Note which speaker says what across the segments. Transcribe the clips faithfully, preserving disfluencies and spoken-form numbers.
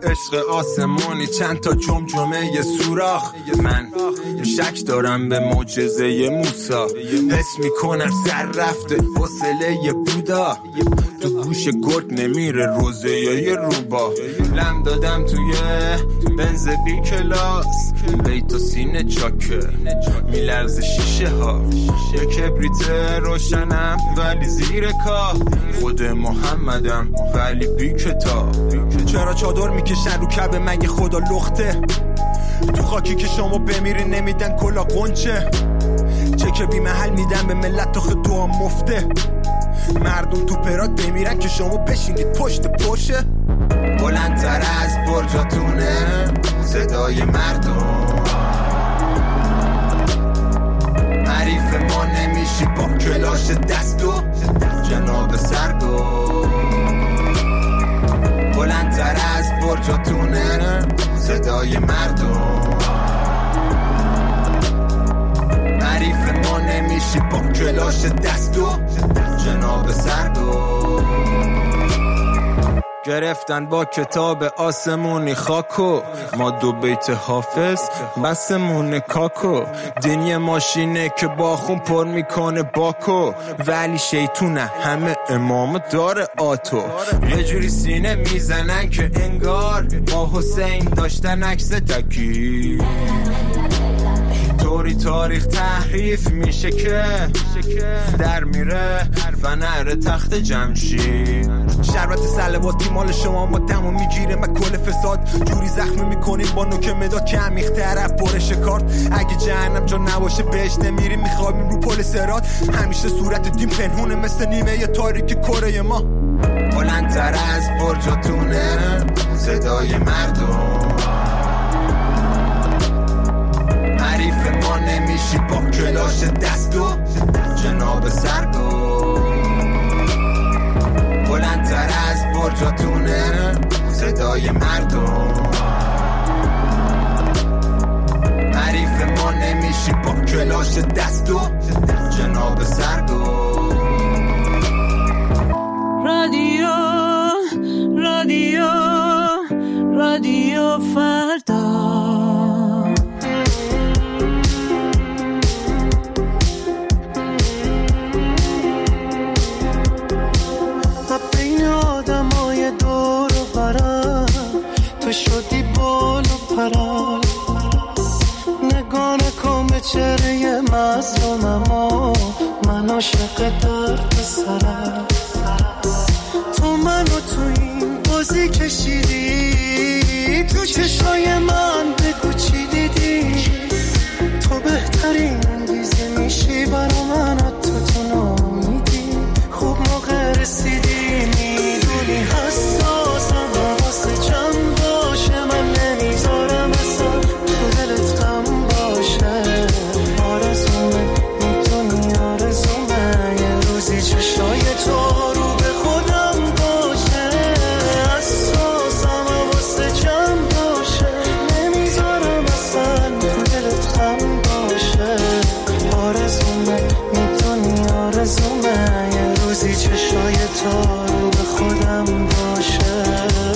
Speaker 1: عشق آسمونی چند تا جمجمه یه سوراخ. من شک دارم به معجزه موسی، حس میکنم سر رفته حوصله یه بودا، تو گوش گرگ نمیره روزه یه روبا. لم دادم توی بنز بی کلاس، بیت و سینه چاکه میلرز شیشه ها، یه کبریت روشنم ولی زیر کاه، خود محمدم ولی بی کتاب. چرا چادر میکشن رو کعبه مگه خدا لخته؟ تو خاکی که شما بمیری نمیدن کلا قنچه، چک بی محل میدن به ملت تا خود دعا مفته. مردم تو پرات بمیرن که شما بشینید پشت پشه. بلندتر از برجاتونه صدای مردم، حریف ما نمیشی با کلاش دستو جناب سرگو. بلندتر از برجاتونه صدای مردم، حریف ما نمیشی با کلاش دستو جناب سرگو. گرفتن با کتاب آسمونی خاکو، ما دو بیت حافظ بسمون کاکو. دین یه ماشینه که با خون پر میکنه باکو، ولی شیطونه همه امام داره آتو. یه جوری سینه میزنن که انگار با حسین داشتن عکس تکی، طوری تاریخ تحریف میشه که در میره فنر تخت جمشید. شربت سلواتی مال شما ما دمو میگیره من کل فساد، جوری زخمی میکنیم با نوک مداد که عمیق طرف برش کارت. اگه جهنم جا نباشه بهش نمیریم، میخوابیم رو پل سرات. همیشه صورت دیم پنهونه مثل نیمه تاریک کره ما. بلندتر از برجاتونه صدای مردم، حریف ما نمیشی با کلاش دستو جناب سرگو. بلندتر از برجاتونه صدای مردم، حریف ما نمیشی با کلاش دستو جناب سرگو.
Speaker 2: رادیو رادیو رادیو فردا، تو شدی بال و پرال، نگاه نکن به چهره مظلومم و من عاشق درد سرم. تو منو تو این بازی کشیدی، تو چشای من بگو چی دیدی. تو بهترین انگیزه میشی برا من، تو تو نامیدی خوب موقع رسیدی. میدونی حساسم واسه چند باشه، من نمیذارم اصلا تو دلت غم باشه. آرزومه میدونی آرزومه یه روزی چشای تو رو به خودم باشه. حساسم واسه چند باشه، نمیذارم اصلا تو دلت غم باشه. آرزومه میدونی آرزومه یه روزی چشای تو رو به خودم باشه.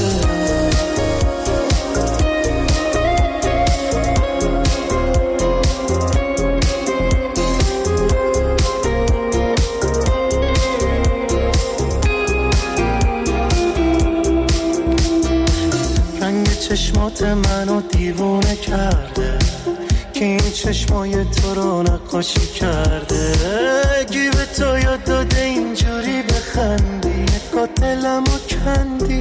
Speaker 2: چشمات منو دیوونه کرده که این چشمای تو رو نقاشی کرده. گی به تو یاد داده اینجوری بخندی، نگاه دلمو کندی.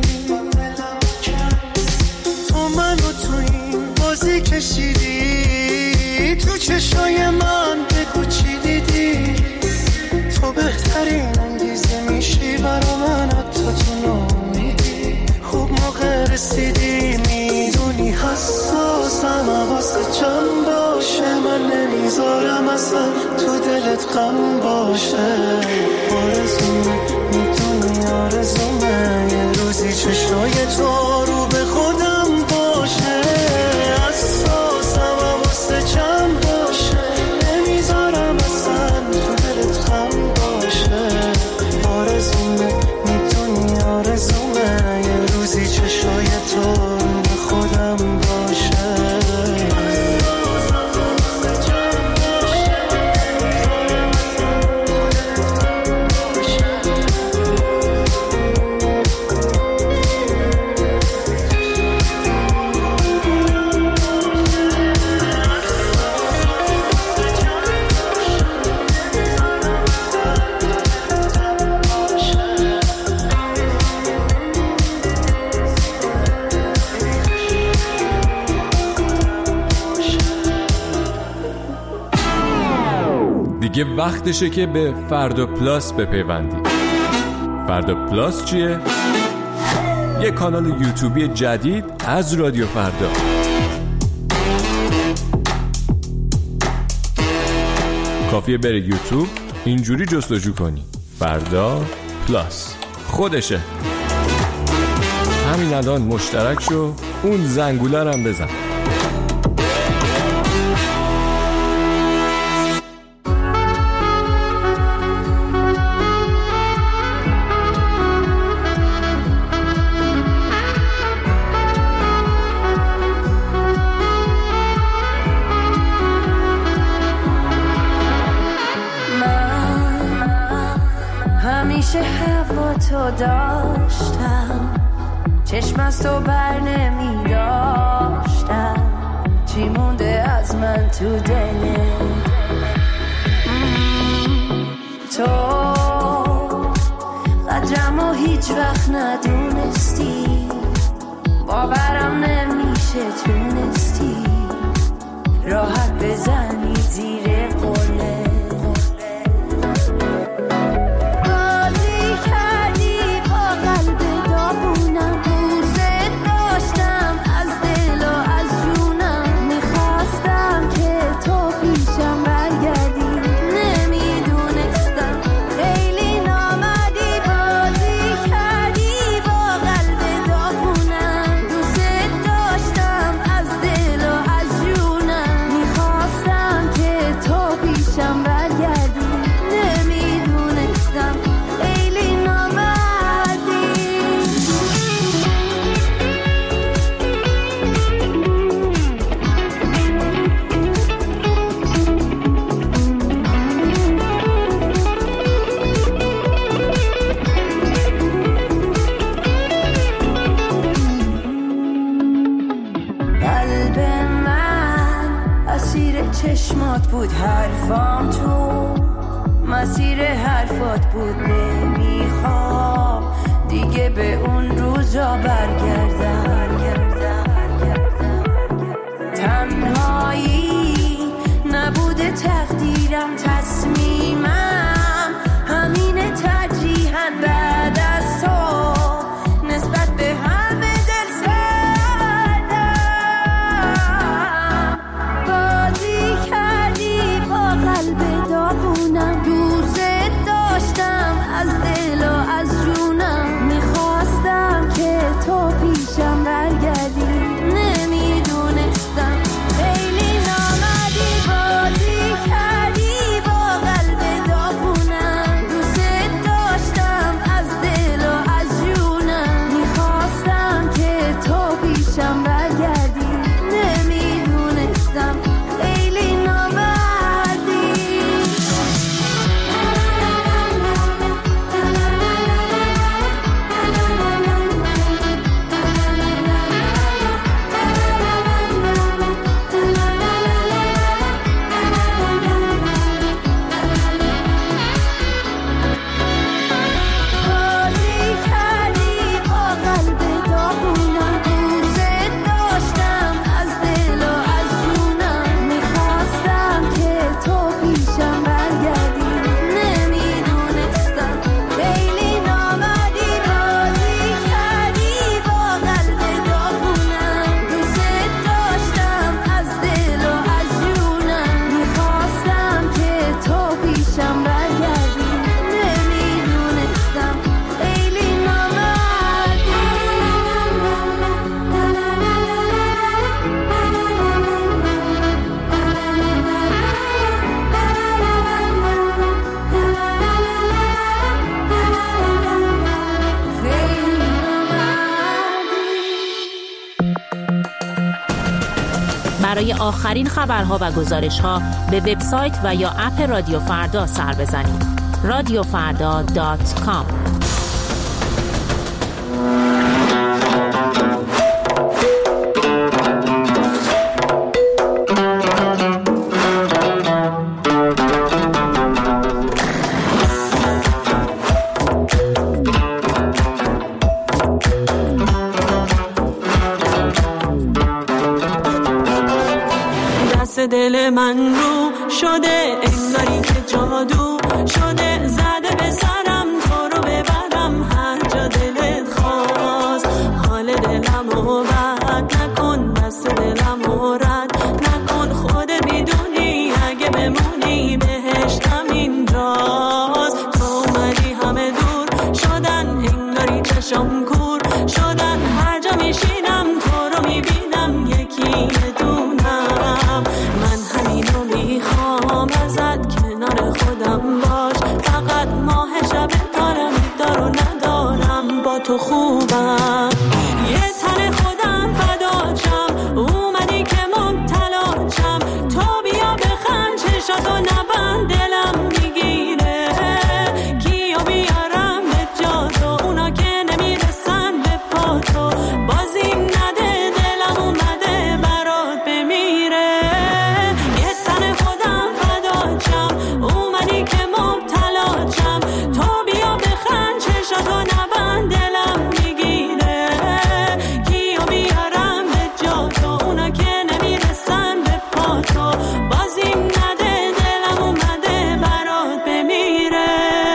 Speaker 2: تو منو تو این بازی کشیدی، تو چشای من بگو چی دیدی. تو بهترین انگیزه میشی برا من، تو تو نامیدی خوب موقع رسیدی. میدونی حساسم واسه چند باشه، من نمیذارم اصلا تو دلت غم باشه. آرزومه میدونی آرزومه یه روزی چشای تو رو به خودم باشه. حساسم واسه چند باشه، نمیذارم اصلا تو دلت غم باشه. آرزومه میدونی آرزومه یه روزی چشای تو
Speaker 3: دیگه وقتشه که به فردا پلاس بپیوندی. فردا پلاس چیه؟ یه کانال یوتیوبی جدید از رادیو فردا. کافیه بره یوتیوب، اینجوری جستجو کنی فردا پلاس، خودشه. همین الان مشترک شو، اون زنگوله هم بزن.
Speaker 4: همیشه هوا تو داشتم، چشم از تو بر نمی داشتم، چی مونده از من تو دلت؟ تو قدرم و هیچ وقت ندونستی، باورم نمیشه تونستی راحت بزنی زیر قله. چشمات بود حرفام، تو مسیر حرفات بود، نمیخوام دیگه به اون روزا برگردم. تنهایی نبوده تقدیرم، تصمیمم همینه ترجیحاً بعد از تو نسبت به همه دل سردم. بازی کردی با قلب داغونم، دوست داشتم از دل و از جونم، میخواستم که تو پیشم برگردی، نمیدونستم خیلی نامردی. بازی کردی با قلب داغونم، دوست داشتم از دل و از جونم، میخواستم که تو پیشم برگردی، نمیدونستم خیلی نامردی. بازی کردی با قلب داغونم، دوست داشتم از دل و از جونم، میخواستم که تو پیشم برگردی، نمیدونستم خیلی نامردی. بازی کردی با قلب داغونم، دوست داشتم از دل و از جونم، میخواستم که تو پیشم برگردی، نمیدونستم خیلی نامردی.
Speaker 5: برای آخرین خبرها و گزارش‌ها به وبسایت و یا اپ رادیو فردا سر بزنید. رادیو فردا دات کام.
Speaker 6: دل من رو شده انگاری که جان تو خوبم. یه تن خودم فداچم، اومدی که مبتلا چم، تو بیا بخند چشاتو نبند دلم میگیره، کیو بیارم به جاتو اونا که نمیرسن به پاتو، بازیم نده دلم اومده برات بمیره. یه تن خودم فداچم، اومدی که مبتلا چم، تو بیا بخند چشاتو نبند دلم میگیره، کیو بیارم به جاتو اونا که نمیرسن به پاتو، بازیم نده دلم اومده برات بمیره.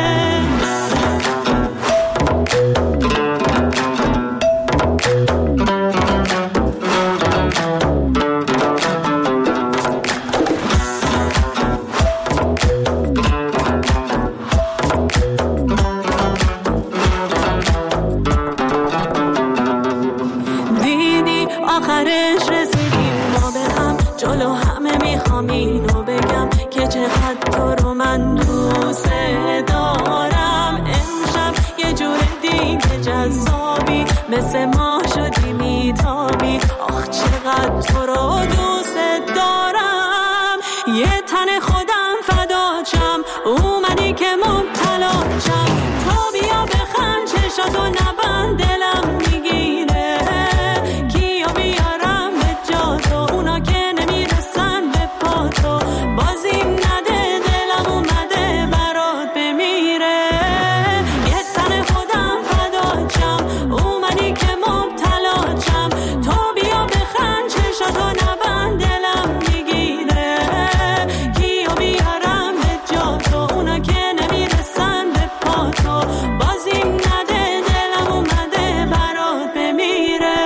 Speaker 6: دیدی آخرش رسیدیم ما به هم، جلو همه میخوام اینو بگم که چقدر تو رو من دوست دارم. امشب یه جور دیگه جذابی، مثل ما شدی میتابی، آخ چقدر تو رو دوست دارم. یه تن خودم فداچم، اومدی که مبتلا چم، تو بیا بخند چشاتو نبند دلم میگیره، کیو بیارم به جاتو اونا که نمیرسن به پاتو، بازیم نده دلم اومده برات بمیره. یه تن خودم فداچم، اومدی که مبتلا چم، تو بیا بخند چشاتو نبند دلم میگیره، کیو بیارم به جاتو اونا که نمیرسن به پاتو، بازیم نده دلم اومده برات بمیره.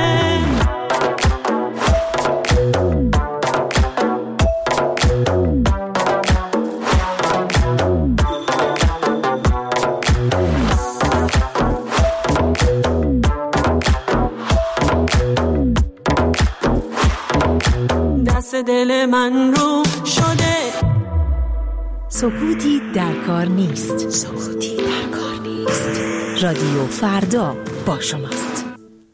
Speaker 6: دست دل من رو شده،
Speaker 5: سکوتی در کار نیست. سکوتی در کار نیست. رادیو فردا با شماست.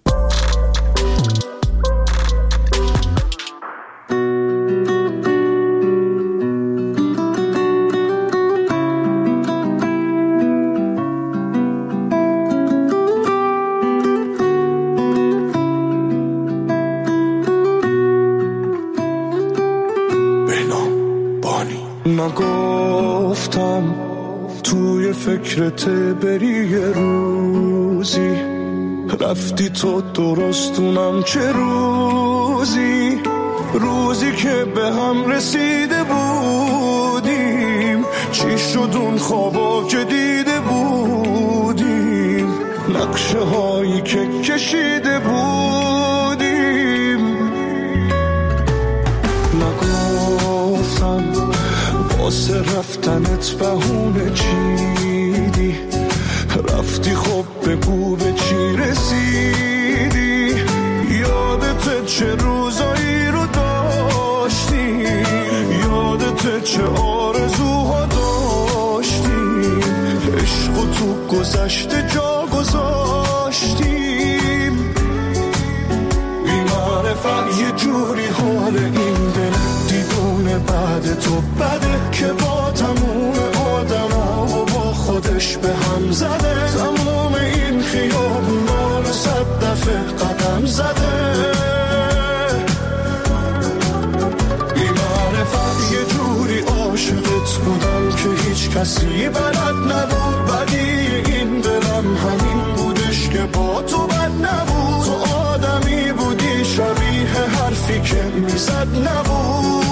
Speaker 2: نگفتم توی فکرت بری یه روزی، رفتی تو درستونم چه روزی، روزی که به هم رسیده بودیم، چی شد اون خوابا که دیده بودیم، نقشه هایی که کشیده بودیم. نگفتم واسه رفتنت بهونه چیدی، رفتی خب بگو به چی رسیدی، یادت چه روزایی رو داشتی، یادت چه آرزوها داشتیم، عشق و تو گذشته جا گذاشتیم. بی معرفت یه جوری حال این دل دیوونه بعد تو بده، که با تموم آدم ها و با خودش به هم زده، تموم این خیابونا رو صد دفعه قدم زده. بی معرفت یه جوری عاشقت بودم که هیچ کسی بلد نبود، بدی این دلم همین بودش که با تو بد نبود، تو آدمی بودی شبیه حرفی که میزد نبود.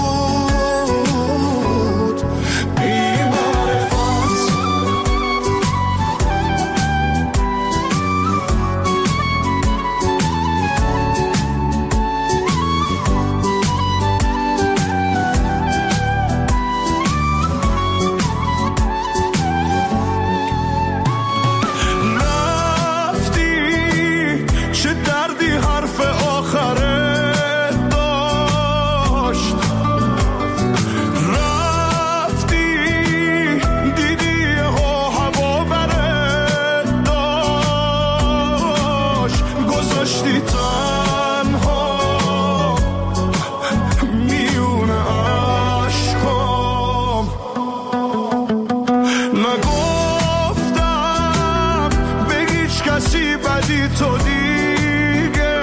Speaker 2: کسی بدی تو دیگه.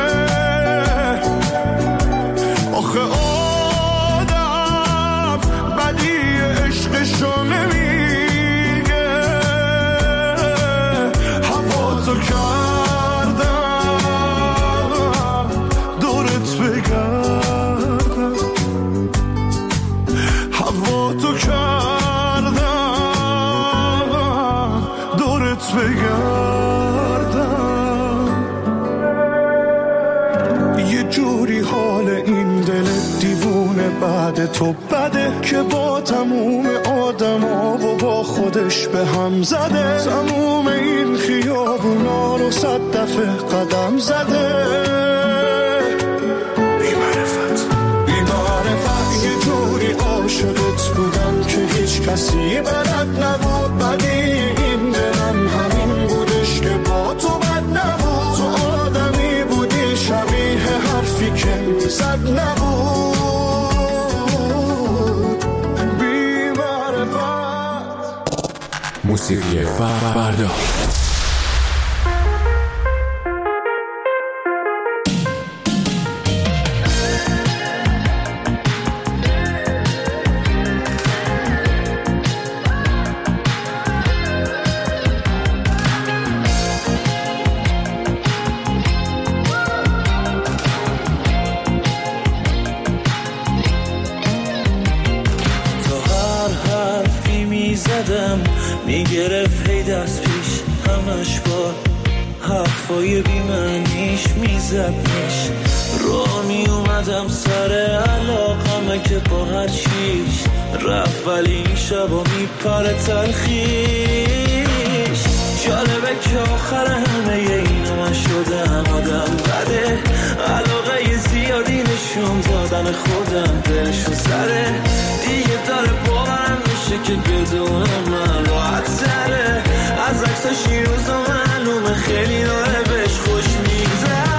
Speaker 2: آخه آدم بدی عشقشو نمیگه. هوا تو کردم دورت بگردم، هوا تو کردم دورت بگردم. یه جوری حال این دل دیوونه بعد تو بده که با تموم آدم ها و با خودش به هم زده. تموم این خیابونا رو صد دفعه قدم زده. بی‌معرفت بی‌معرفت یه جوری عاشقت بودم که هیچ کسی بلد نبود. بدی این دلم همین بودش که با تو بد نبود. تو آدمی بودی شبیه حرفی که زد نبود. بی‌معرفت.
Speaker 3: موسیقی فردا.
Speaker 7: میگرفت هی دست پیش همش با حرفای بیمعنیش میزدنش. را می اومدم سر علاقمه که با هر چیش رفت، ولی این شبا میپره تلخیش. جالبه که آخر همه اینو من شدم آدم بده. علاقه زیادی نشون دادن خودم دلشو زده. دیگه داره باورم میشه که بدون من راحت سره. از عکساش این روزا معلومه خیلی داره بهش خوش میگذره.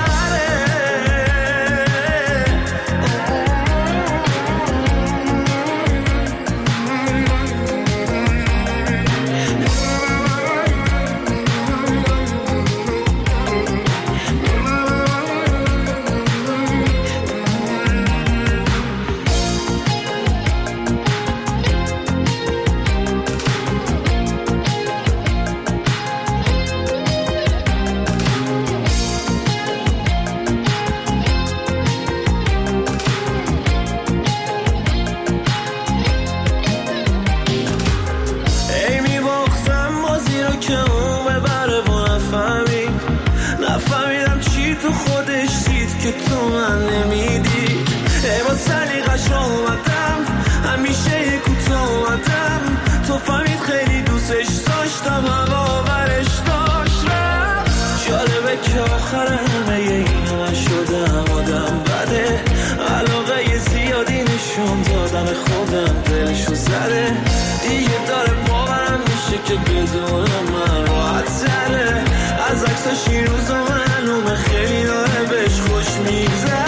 Speaker 7: که تو من نمیدی. ای با سلیقش اومدم همیشه یه کوتا اومدم. تو فهمید خیلی دوستش داشتم هوا برش داشتم. جالبه که آخر همه اینو من شدم آدم بده. علاقه زیادی نشون دادم خودم دلشو زده. دیگه داره باورم میشه که بدون من راحت سره. از عکساش این روزا معلومه خیلی داره بهش خوش میگذره.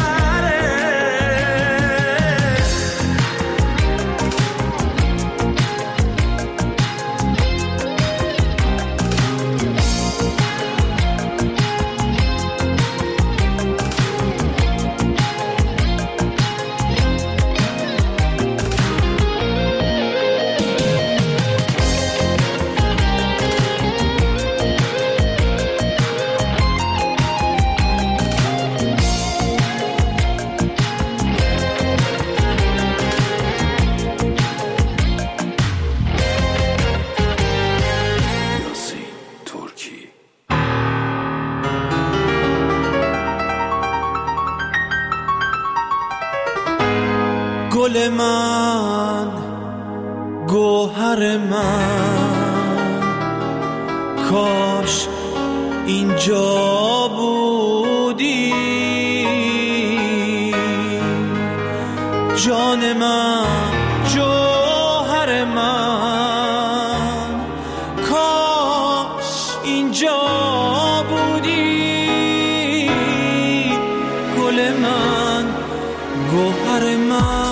Speaker 8: گل من گوهر من کاش اینجا بودی. جان من جوهر من کاش اینجا بودی. گل من گوهر من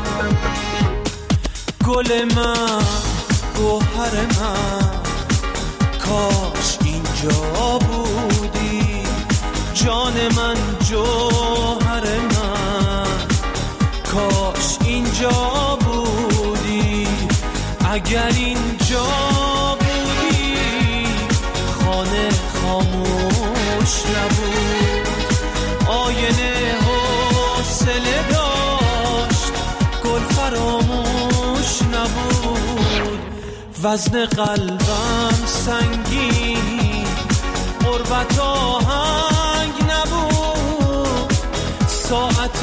Speaker 8: گل من گوهر من کاش اینجا بودی جان من جوهر من، کاش اینجا بودی اگر اینجا بودی خانه خاموش نبود، آینه حوصله داشت گل فراموش نبود، وزن قلبم سنگین غربت آهنگ نبود، ساعت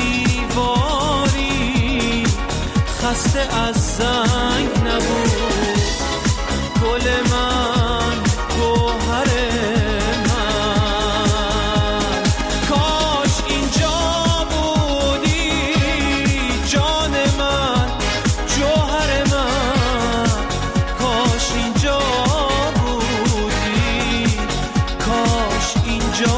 Speaker 8: دیواری خسته از زنگ نبود، گل من گوهر من، کاش اینجا بودی جان من جوهر من، کاش اینجا بودی کاش اینجا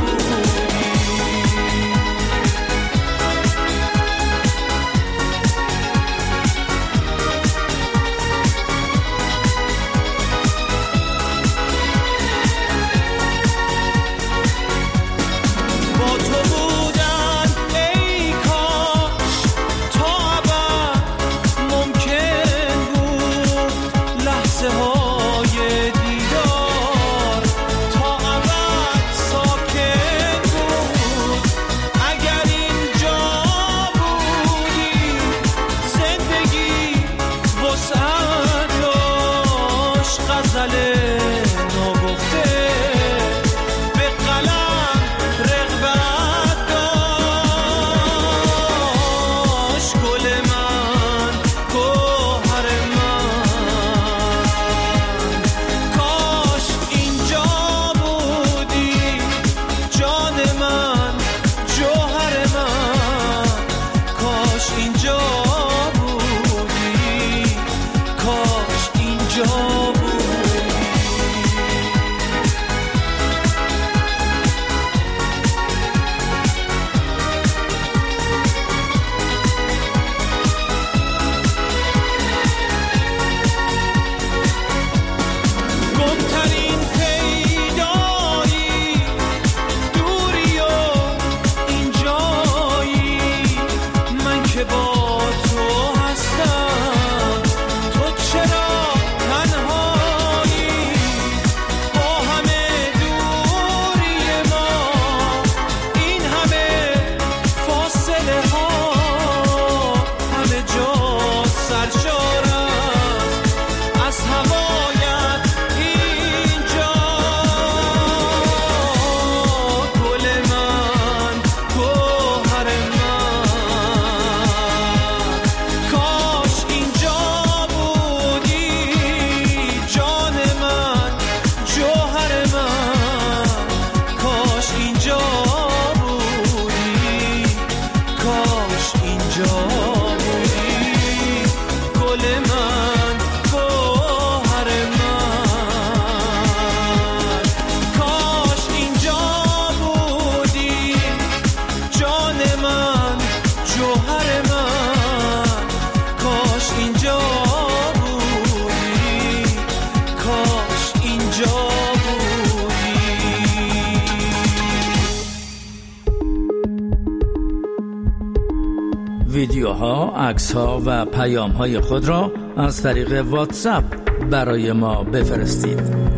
Speaker 9: ویدیوها، عکس‌ها و پیام‌های خود را از طریق واتساپ برای ما بفرستید.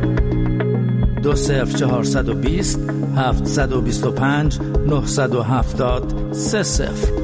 Speaker 9: دو صفر چهارصد و بیست هفتصد و بیست و پنج نهصد و هفتاد سه صفر.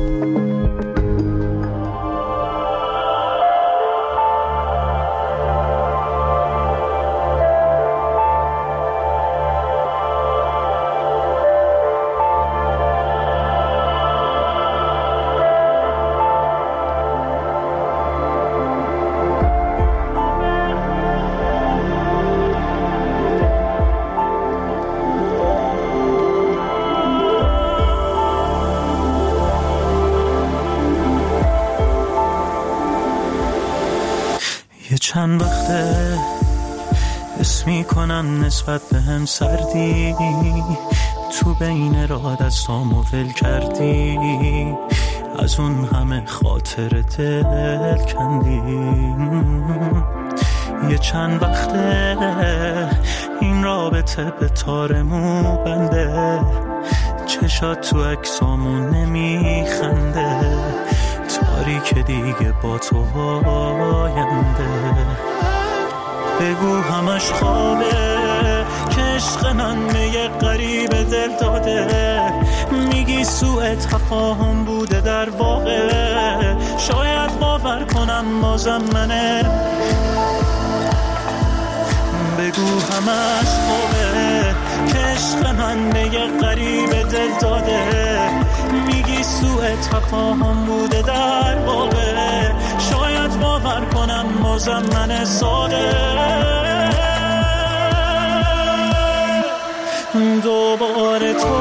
Speaker 2: چند وقته حس میکنم نسبت به هم سردی، تو بین راه دستامو ول کردی، از اون همه خاطر دل کندی. یه چند وقته این رابطه به تارمو بنده، چشات تو عکسامون نمیخنده، تاریک دیگه با تو آینده. بگو همش خوابه که عشق من به یه غریب دل داده، میگی سوء تفاهم بوده در واقع، شاید باور کنم بازم منه. بگو همش خوابه که عشق من به یه غریب دل داده، میگی سوء تفاهم بوده در واقع، شاید باور کنم بازم من ساده. دوباره تو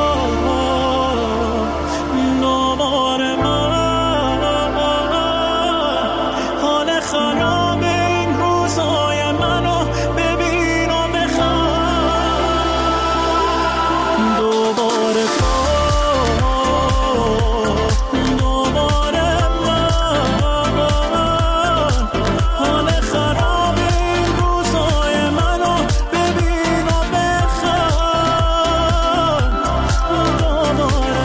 Speaker 2: دوباره من، حال خراب این روزای منو ببین و بخوام. دوباره تو دوباره من، حال خراب این روزای منو ببین و بخوام. دوباره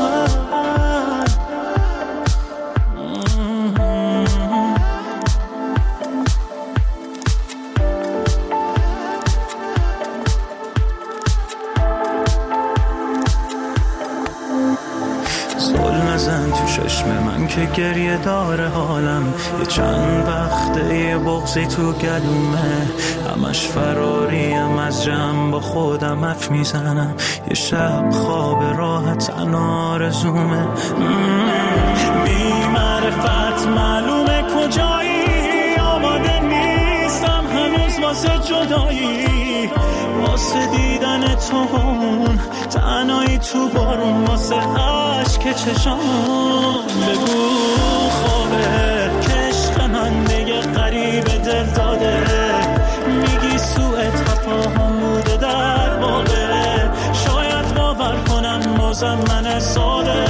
Speaker 2: زل نزن تو چشم من که گریه داره حالم، یه چند وقته یه بغضی تو گلومه، همش فراریم از جمع با خودم اف میزنم، یه شب خواب راحت آرزومه. بی معرفت معلومه کجایی، آماده نیستم هنوز واسه جدایی، واسه دیدن تو اون تنهایی تو بارون، واسه عشق چشام. بگو خوابه که عشق من به یه غریب دل داده، میگی سوء تفاهم بوده در واقع، شاید باور کنم بازم من ساده.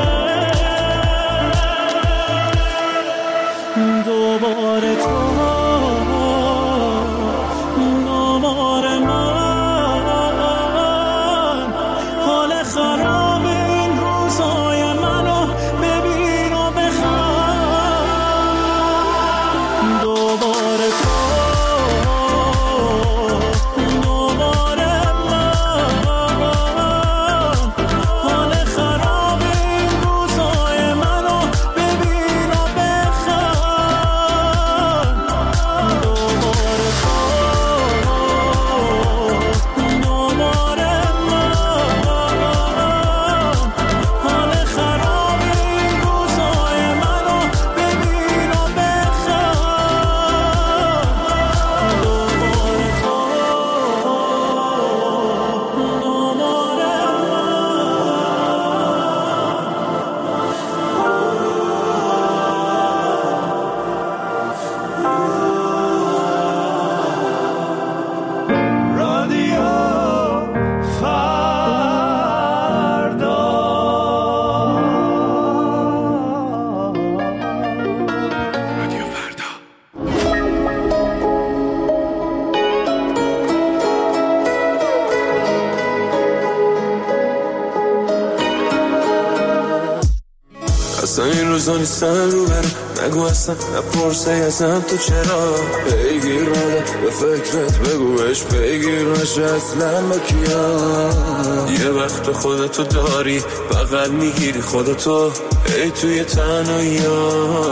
Speaker 2: دوباره تو دوباره من، حال خراب این روزای منو ببین و بخوام. دوباره تو دوباره من، حال خراب این روزای منو ببین و بخوام. دوباره تو دوباره من، حال خراب این روزای منو ببین و بخوام. دوباره تو رادیو فردا. رادیو فردا.
Speaker 7: اصلا این روزا نیستن رو برم، نگو اصلا نپرسه ازم تو چرا، بگیر بده به فکرت بگو بهش بگیر نشه اصلا با کیا. یه وقت خودتو داری بغل میگیری خودتو ای توی تنهایی ها.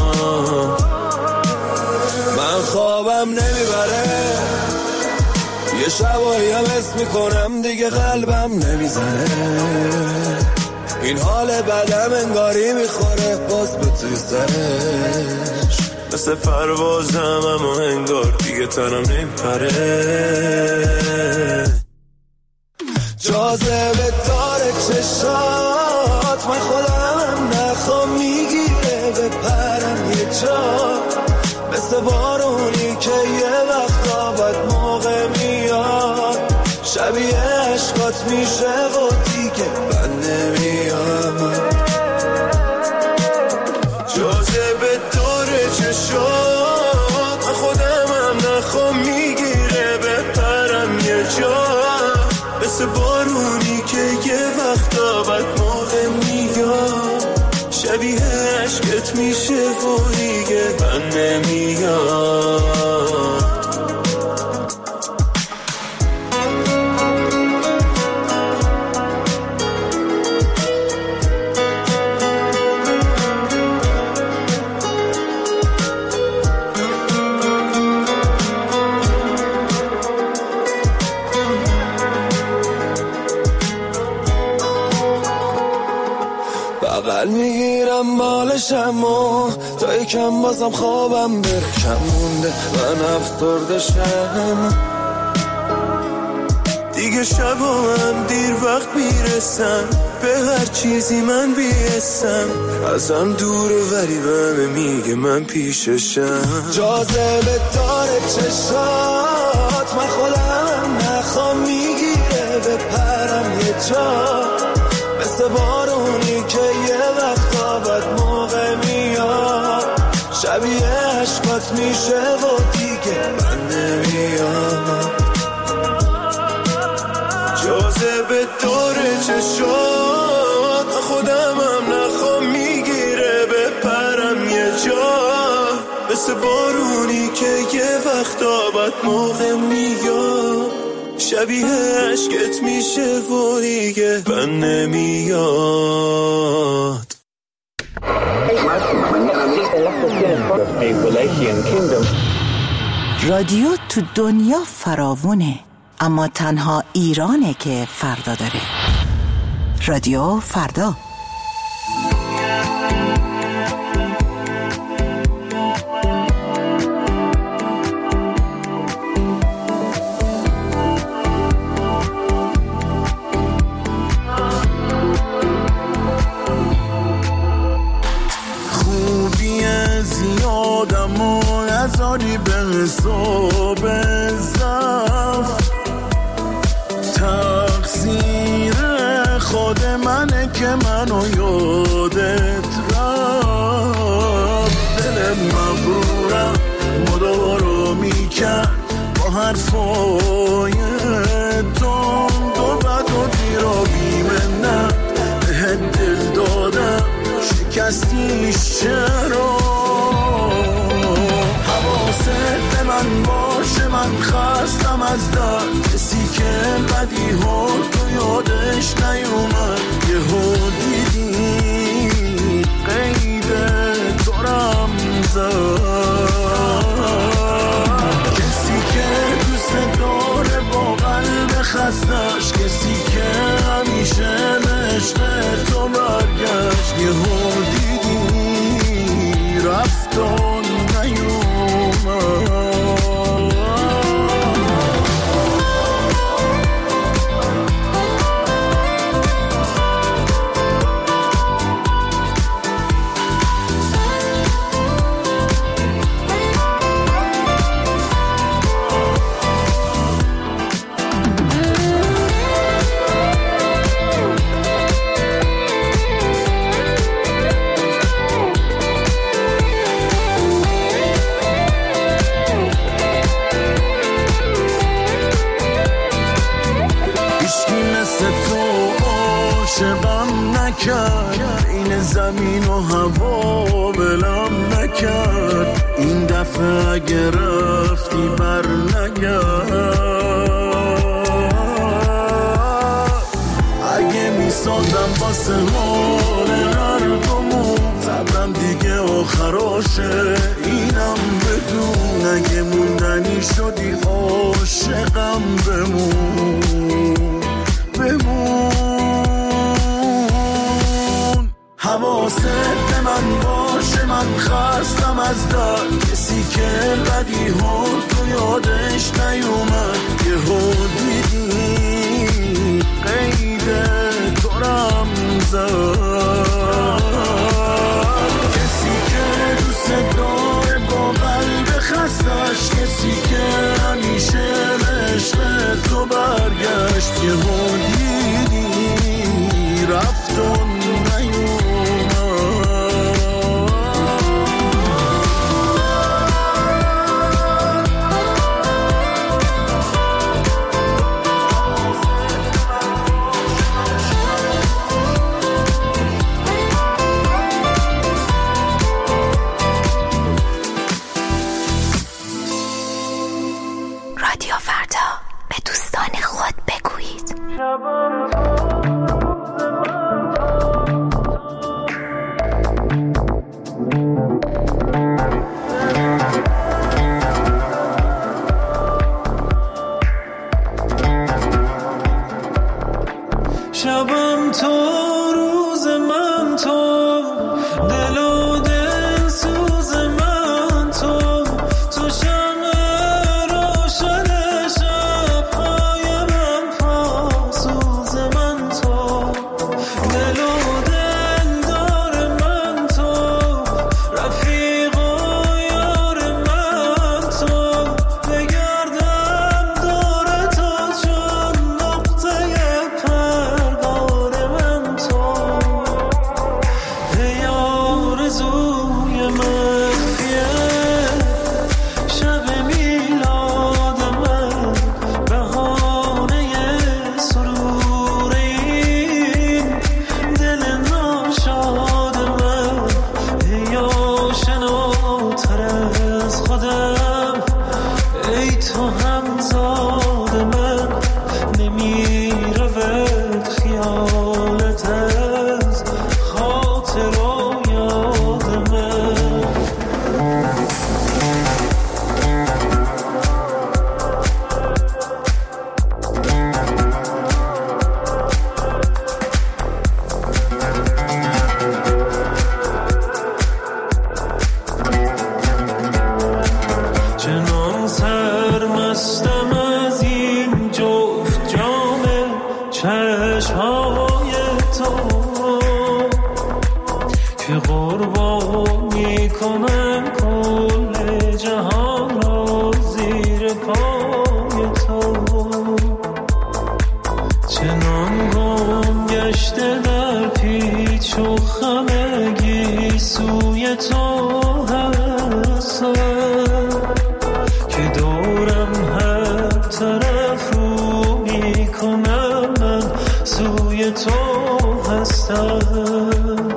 Speaker 7: من خوابم نمیبره، یه شبایی هم حس میکنم دیگه قلبم نمیزنه، این حال بدم انگاری میخوره باز به توی سرش، مثل پروازم اما انگار دیگه تنم نمیپره. جاذبه داره چشات، من خودم نخوام میگیره بپرم یه جا، مثل بارونی که یه وقتا بد موقع میاد، شبیه عشقات میشه و دیگه من نمیام. جاذبه داره چشات، من خودم هم
Speaker 2: مثل بارونی که یه وقتا بد موقع میاد، شبیه عشقت میشه و دیگه من نمیاد. بغل میگیرم بالشم و تا یکم بازم خوابم بره، کم مونده من افسردشم دیگه، شبام دیر وقت میرسم به هر چیزی من بیستم، ازم دوره ولی بهم میگه من پیششم. جاذبه داره چشات، من خودم نخوام میگیره به پرم یه جا، مثل بارونی که یه وقتا بد موقع میاد، شبیه عشقات میشه و دیگه من نمیاد. جاذبه داره چشات، خودمم نخوام میگیره به پرم یه جا، مثل بارونی که یه وقتا بد موقع میاد، شبیه عشقت میشه و دیگه من نمیاد.
Speaker 10: رادیو تو دنیا فراوونه، اما تنها ایرانه که فردا داره. رادیو فردا.
Speaker 2: نذاری به حساب زف، تقصیر خود منه که منو یادت رفت، دلت مغرورم مدارو میکرد با حرفای تند و بد و دیر و بیمنت، بهت دل دادم شکستیش چرا، حواست من باشه من خستم از در، کسی که بدی ها تو یادش نیومد، یه ها دیدی قید دارم زد، کسی که دوست داره با قلب خستش، کسی که همیشه عشق تو برگشت، یه ها دیدی رفتان نیومد. این زمین و هوا بلم نکرد، این دفعه اگه رفتی بر نگرد، اگه میسازم واسه حال هردومون، صبرم دیگه آخراشه اینم بدون، اگه موندنی شدی عاشقم بمون بمون. حواست به من باشه من خستم از در، کسی که بدی ها تو یادش نیومد، یه ها دیدی قید دارم زد، کسی که دوست داره با قلب خستش، کسی که همیشه عشق تو برگشت، یه ها دیدی رفتن نیومد.
Speaker 10: رادیو فردا، به دوستان خود بگویید.
Speaker 8: شبم تو روز من تو دل و دل سوز من تو تو شمع روشن شب‌های من پاسوز من تو دل و دل دار من تو رفیق و یار من تو بگردم دور تو چون نقطه پرگار من تو ای آرزوی مخفیه شب میلاد من بهانه سرور این دل ناشاد من ای آشناتر از خودم ای تو همزاد من نمیرود خیالت از خاطر و یاد من چنان سرمستم از این جفت جام چشمهای تو که قربان میکنم کل جهان را زیر پای تو چنان گم گشته در پیچ و خمگی سوی تو هستم که دورم هر طرف رو میکنم من سوی تو هستم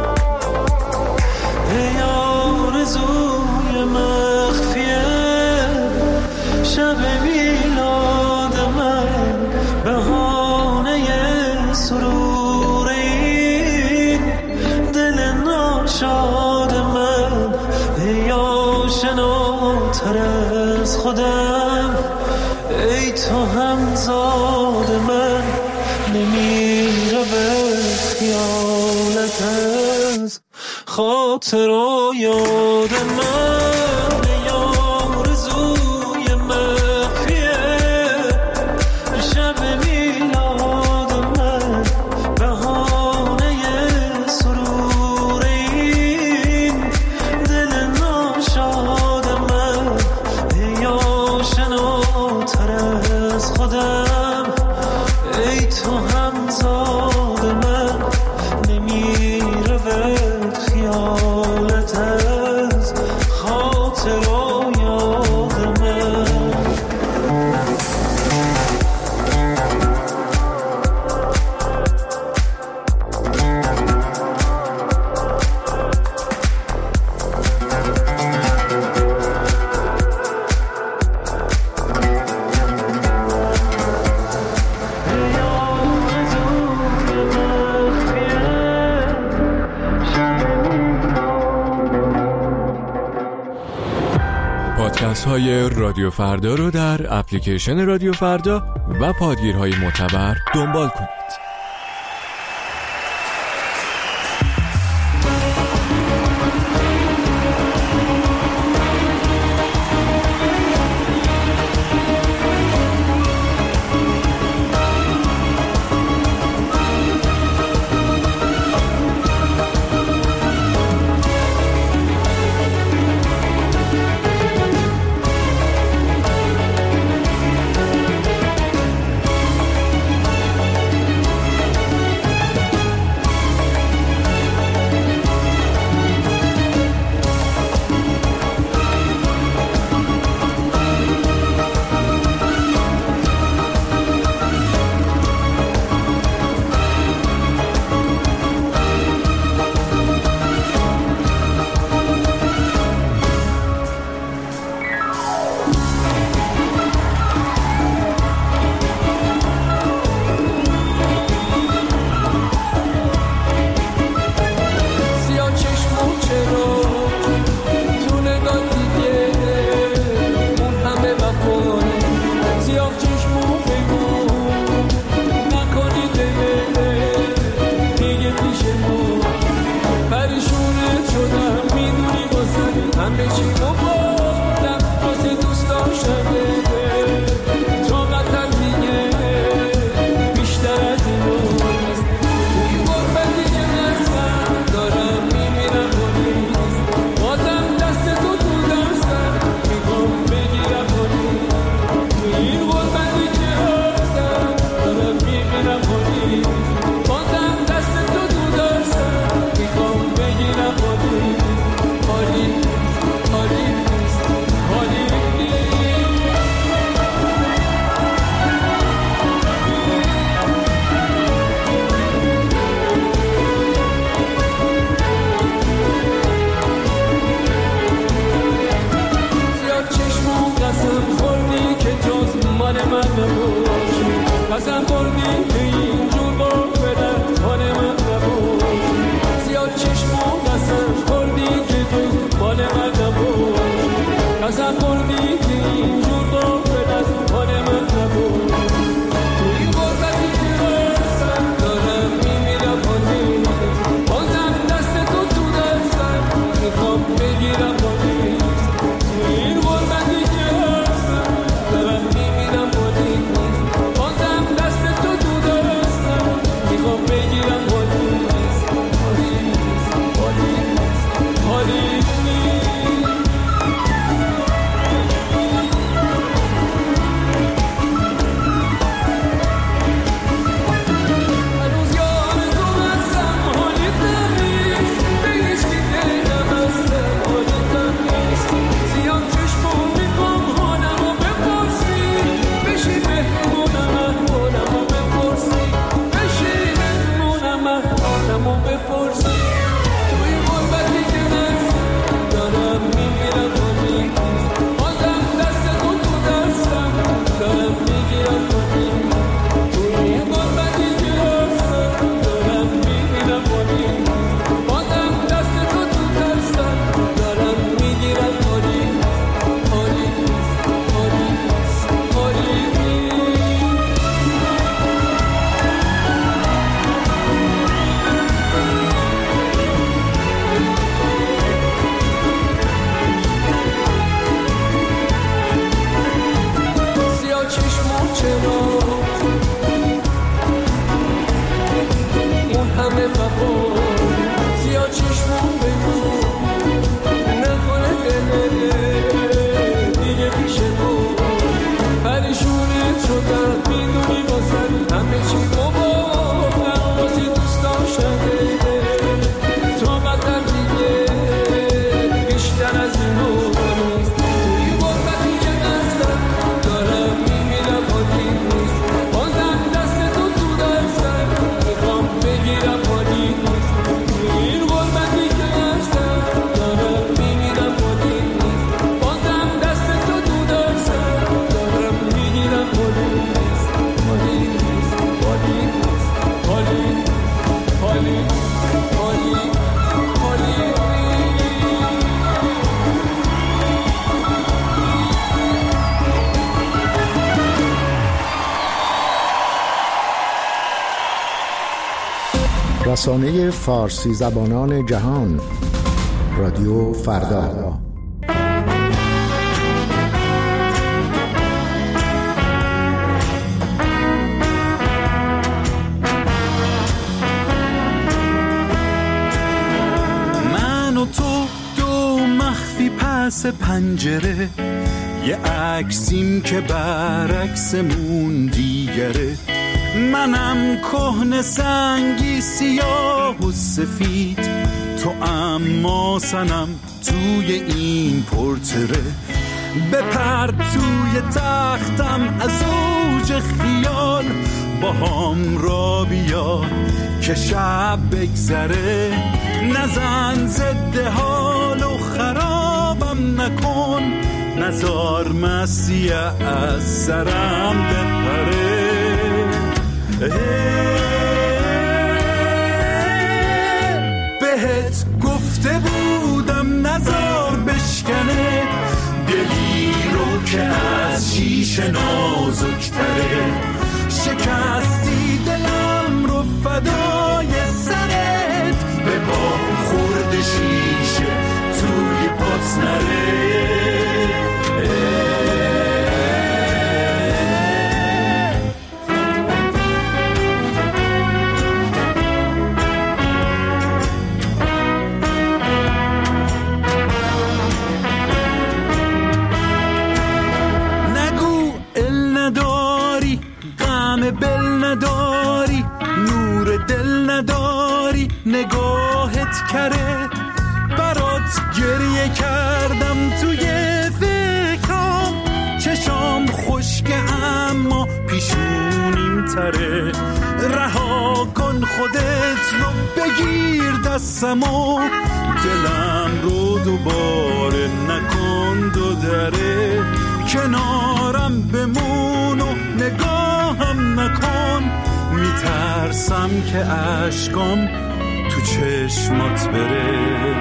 Speaker 8: ای آرزوی مخفیه شب میلاد من بهانه سرور این دل ناشاد من ای آشناتر از خودم ای تو همزاد من نمیرود خیالت از خاطر و یاد من ای آرزوی مخفیه شب میلاد من بهانه سرور این دل ناشاد من ای آشناتر از خودم ای تو همزاد من نمیرود خیالت از خاطر و یاد من
Speaker 3: پادکست های رادیو فردا رو در اپلیکیشن رادیو فردا و پادگیرهای معتبر دنبال کنید.
Speaker 11: قسم خوردی که اینجور با بدن مال من نبود زیاد چشمو قسم خوردی که تو مال من نبود قسم خوردی که اینجور با بدن مال من نبود تو این غربتی که هستم دارم میمیرم آنی بازم دست تو تو دستم میخوام بگیرم آنی تو این غربتی که هستم دارم میمیرم آنی بازم دست تو تو دستم میخوام بگیرم آنی آنی آنی آنی
Speaker 12: رسانه فارسی زبانان جهان رادیو فردا.
Speaker 13: من و تو دو مخفی پس پنجره، یه عکسیم که برعکسمون دیگره. منم کهنه سنگی سیاه و سفید، تو اما سنم توی این پورتره. بپر توی تختم از اوج خیال، با هم را بیا که شب بگذره. نزن ضد حال و خرابم نکن، نزار مسیح از سرم بپره. بهت گفته بودم نزار بشکنه، دلی رو که از شیشه نازکتره. شکستی دلم رو فدای سرت، به با خورد شیشه توی پات نره. بل نداری، نور دل نداری، نگاهت کره. برات گریه کردم توی فکرام، چشام خشکه اما پیشونیم تره. رها کن خودت رو، بگیر دستمو، دلم رو دوباره نکن دو دره. کنارم بمون و نگاهم نکن، میترسم که اشکام تو چشمات بره.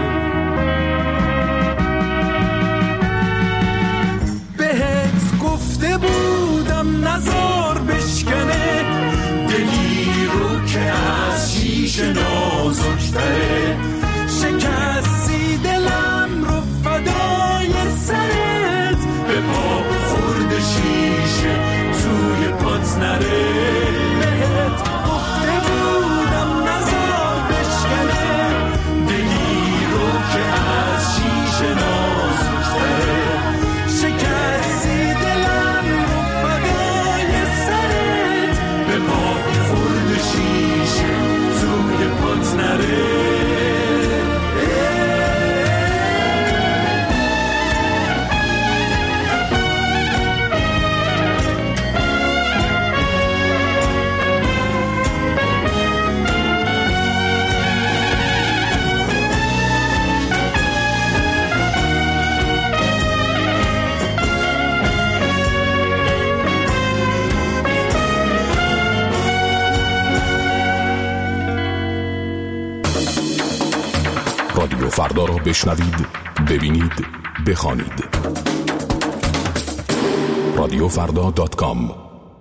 Speaker 13: بهت گفته بودم نزار بشکنه دلی رو که از شیشه نازکتره. شکستی دلم رو فدای سرت، به پا خورد شیشه توی پات نره. بهت گفته بودم نزار بشکنه دلی رو که از شیشه نازکتره. شکستی دلم رو فدای سرت، به پا خورد شیشه توی پات نره.
Speaker 14: رادیو فردا را بشنوید، ببینید، بخوانید. رادیو فردا دات کام.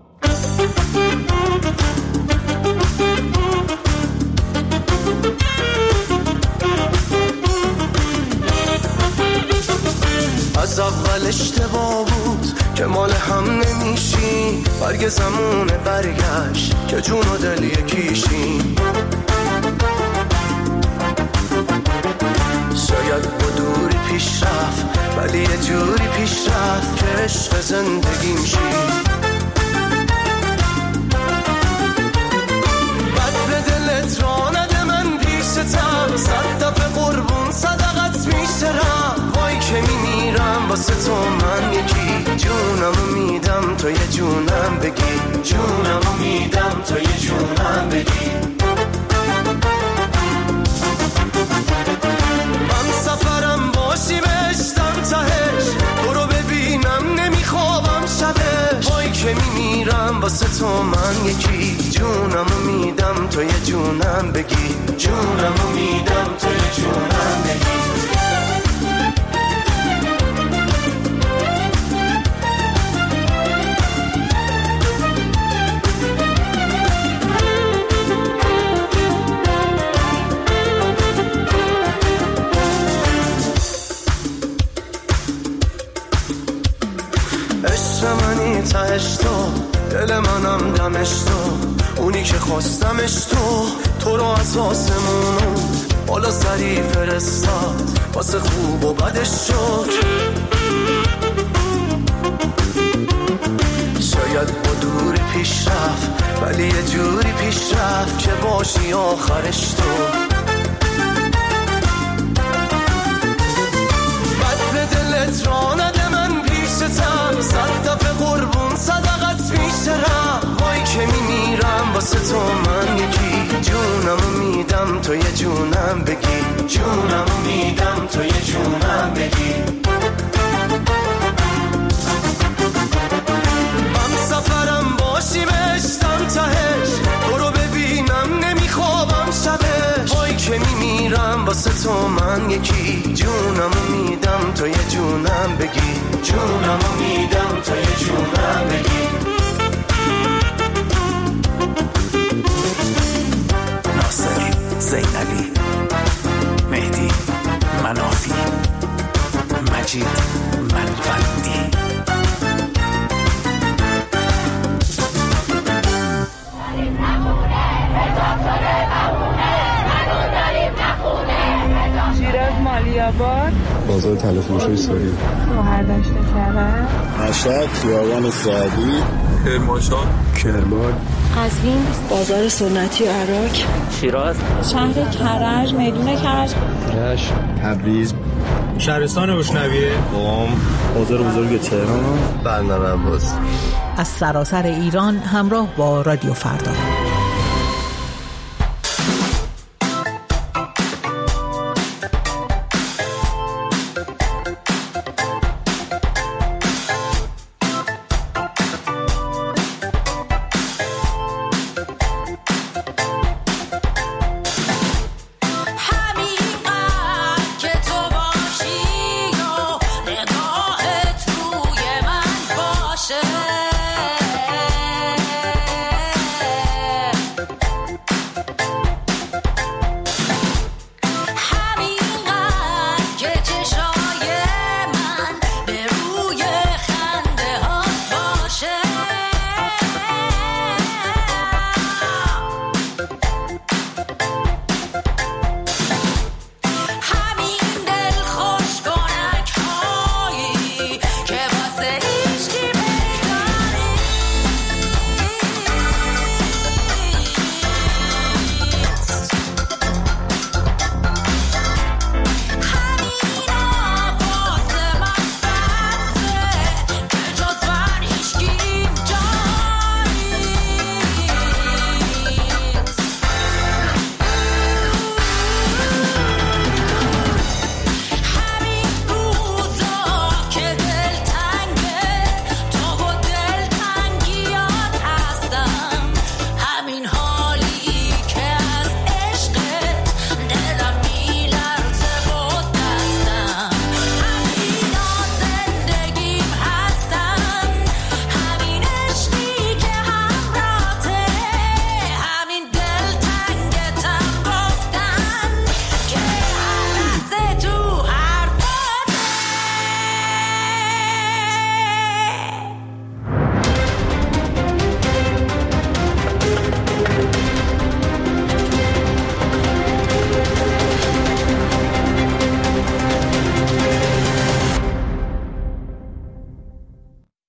Speaker 2: از اول اشتباه بود که مال هم نمیشی، برگ زمونه برگشت که جون و دل یکیشی. شاید با دوری پیش رفت ولی یه جوری پیش رفت که عشق زندگیم شی. بد به دلت را نده من پیشتم، صد دفعه قربون صدقت میشترم. وای که میمیرم واسه تو من یکی، جونمو میدم تو یه جونم بگی، جونمو میدم تو یه جونم بگی. من سفرم باشی بشتم تهش، تو رو ببینم نمیخوابم شبش. وای که میمیرم واسه تو من یکی، جونمو میدم تو یه جونم بگی، جونمو میدم تو یه جونم بگی. تهش تو، دل منم دمش تو، اونی که خواستمش تو. تو رو از آسمونو بالا سری فرستاد، واسه خوب و بدش شد. شاید با دوری پیش رفت ولی یه جوری پیش رفت که باشی آخرش تو. بد به دلت را نده من پیشتم، صد دفعه قربون صدقت میشترم. وای که میمیرم واسه تو من یکی، جونمو میدم تو یه جونم بگی، جونمو میدم تو یه جونم بگی. من سفرم باشی بشتم تهش، تو رو ببینم نمیخوابم شبش. وای که میمیرم واسه تو من یکی، جونمو میدم تو یه جونم بگی، جونمو میدم تو یه جونم بگی.
Speaker 15: ناصر، زینبی، مهدی، منافی، مجید، منوندی.
Speaker 16: شیراز مالی‌آباد،
Speaker 17: بازار تلفروشی سوری،
Speaker 16: مهردشت کرد،
Speaker 17: مشهد، خیابان سعدی،
Speaker 18: کرمانشاه،
Speaker 17: کرمان،
Speaker 16: قزوین، بازار سنتی عراق،
Speaker 19: شیراز،
Speaker 16: شهر کرج، میدون کرج،
Speaker 17: رشت، تبریز،
Speaker 18: شهرستان بوشنویه،
Speaker 17: قم، بازار بزرگ تهران، بندر عباس.
Speaker 10: از سراسر ایران همراه با رادیو فردا.